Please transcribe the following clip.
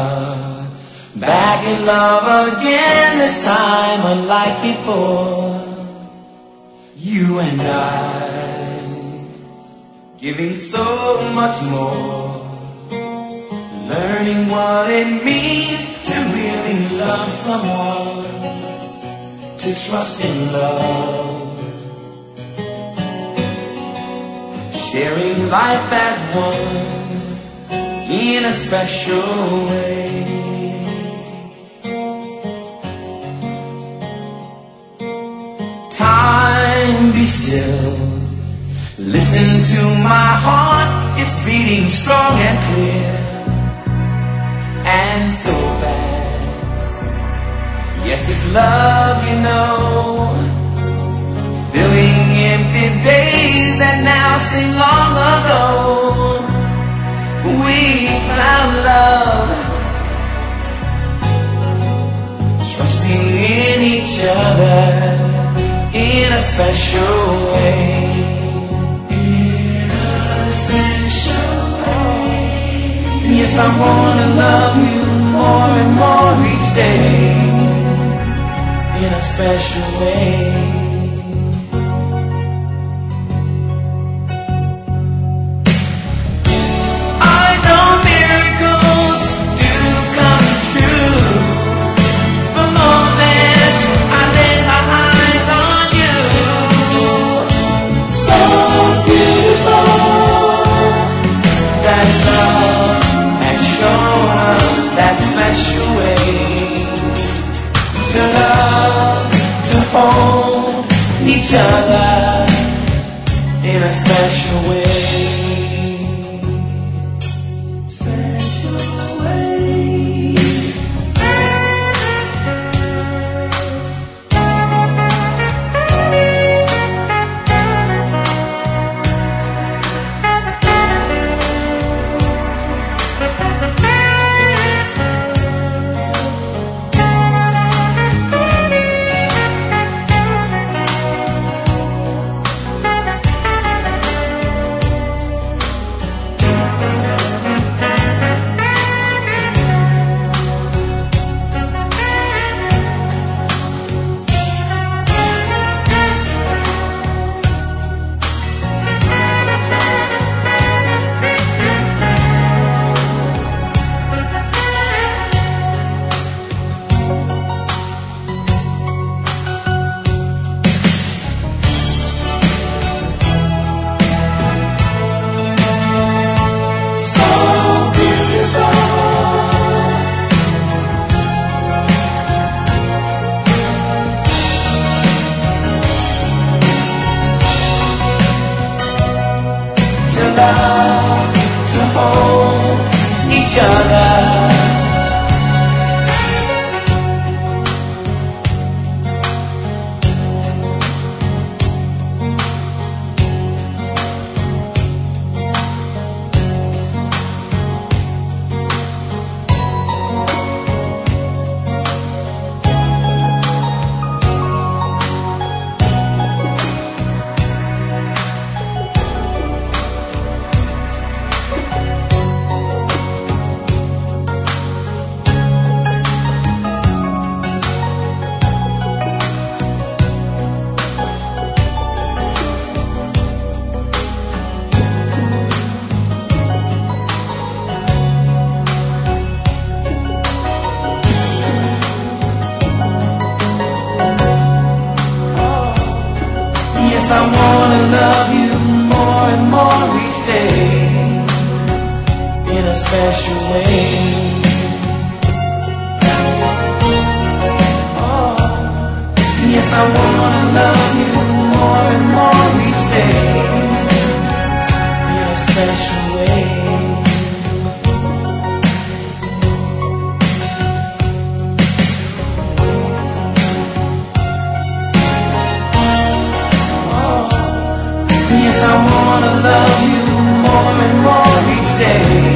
are back in love again, this time unlike before. You and I, giving so much more, learning what it means to really love someone, to trust in love, sharing life as one in a special way. Time, be still, listen to my heart, it's beating strong and clear, and so fast. Yes, it's love, you know, filling empty days that now seem long ago. We found love, trusting in each other in a special way. In a special way. Yes, I wanna love you more and more each day in a special way. Each other in a special way. Special way. To hold each other. I wanna love you more and more each day in a special way. Oh, yes, I wanna love you more and more each day in a special way. Yes, I wanna love you more and more each day